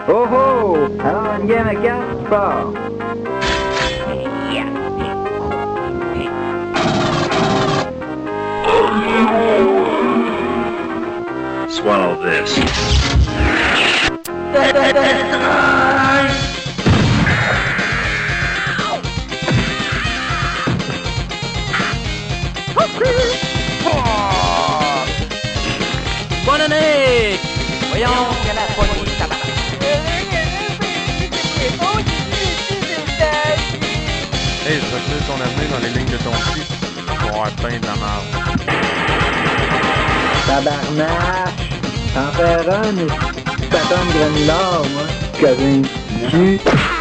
Oh oh! Alors, une game à cartes, sport. Swallow this. Bonne année! Voyons que la poignée tabac. Hey, je vais ton avenir dans les lignes de ton cul. Tu vas avoir plein de la merde. Tabarnache! T'en fais un, mais tu patons de granulard, moi. Cousin.